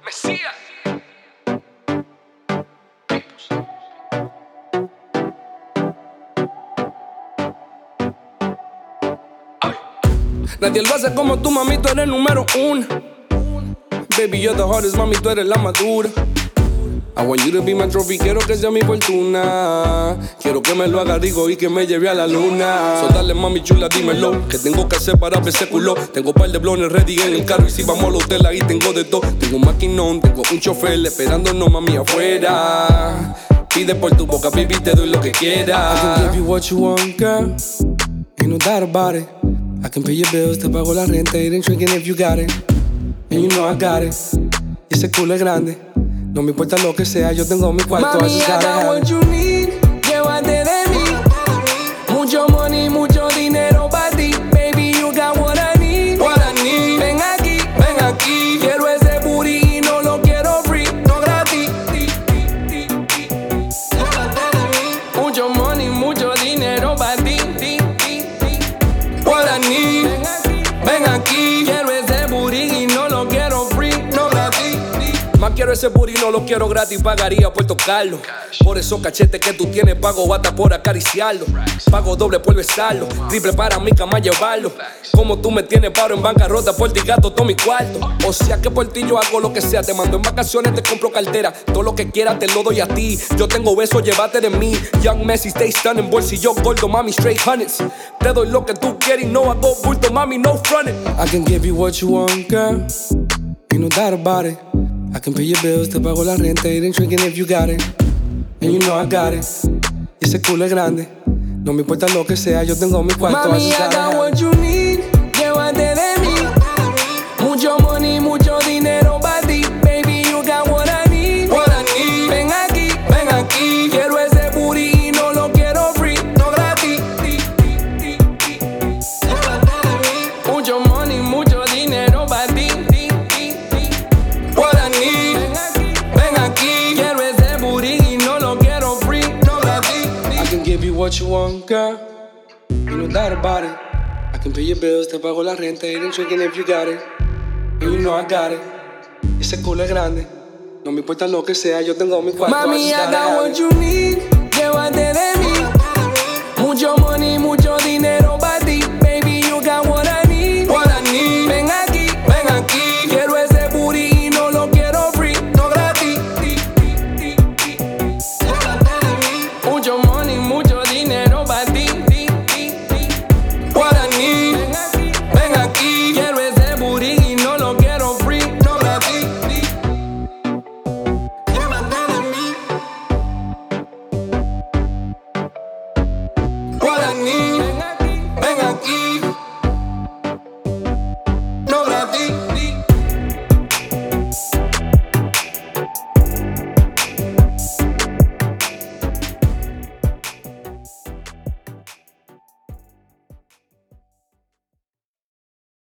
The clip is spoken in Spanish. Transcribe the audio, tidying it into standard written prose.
Mesías. Nadie lo hace como tú, mami, tú eres el número uno. Baby, you're the hardest, mami, tú eres la madura. I want you to be my trophy, quiero que sea mi fortuna. Quiero que me lo haga rico y que me lleve a la luna. So dale, mami chula, dímelo. ¿Qué tengo que hacer para ver ese culo? Tengo par de blones ready en el carro y si vamos al hotel ahí tengo de todo. Tengo un maquinón, tengo un chofer esperándonos, mami, afuera. Pide por tu boca, baby, te doy lo que quieras. I can give you what you want, girl. Ain't no doubt about it. I can pay your bills, te pago la renta. It ain't drinking if you got it. And you know I got it. Y ese culo es grande. No me importa lo que sea, yo tengo mi cuarto. Mami, I got what you need. Llévate de mí. Mucho money, mucho dinero para ti. Baby, you got what I need. What I need. Ven aquí, ven aquí. quiero ese booty y no lo quiero free, no gratis. Mucho money, mucho dinero para ti. What I need. Ven aquí, quiero ese booty y no lo quiero free, no gratis. Más quiero ese booty, no lo quiero gratis, pagaría por tocarlo. Por esos cachetes que tú tienes, pago bata por acariciarlo. Pago doble por besarlo, triple para mi cama llevarlo. Como tú me tienes paro en bancarrota, por ti gato todo mi cuarto. O sea que por ti yo hago lo que sea, te mando en vacaciones, te compro cartera. Todo lo que quieras te lo doy a ti. Yo tengo besos, llévate de mí. Young Messi, stay stunning, bolsillo gordo, mami, straight hundreds. Te doy lo que tú quieres y no hago bulto, mami, no frontin'. I can give you what you want, girl. Ain't no doubt about it. I can pay your bills, te pago la renta. It ain't drinking if you got it. And you know I got it. Y ese culo es grande. No me importa lo que sea, yo tengo mi cuarto. Mami, I got what you need. Llévate de mí. Mucho money, mucho dinero para ti. Baby, you got what I need. What I need. Ven aquí, ven aquí. quiero ese booty y no lo quiero free, no gratis. Mucho money, mucho dinero para ti. What I need. Ven aquí. Quiero ese booty y no lo quiero free, no gratis. I can give you what you want, girl. You know that about it. I can pay your bills, te pago la renta. It ain't drinking if you got it. And you know I got it. Ese culo es grande. No me importa lo que sea, yo tengo mi cuarto. Mami, I got what you need. Llévate de mí. Mucho money, mucho dinero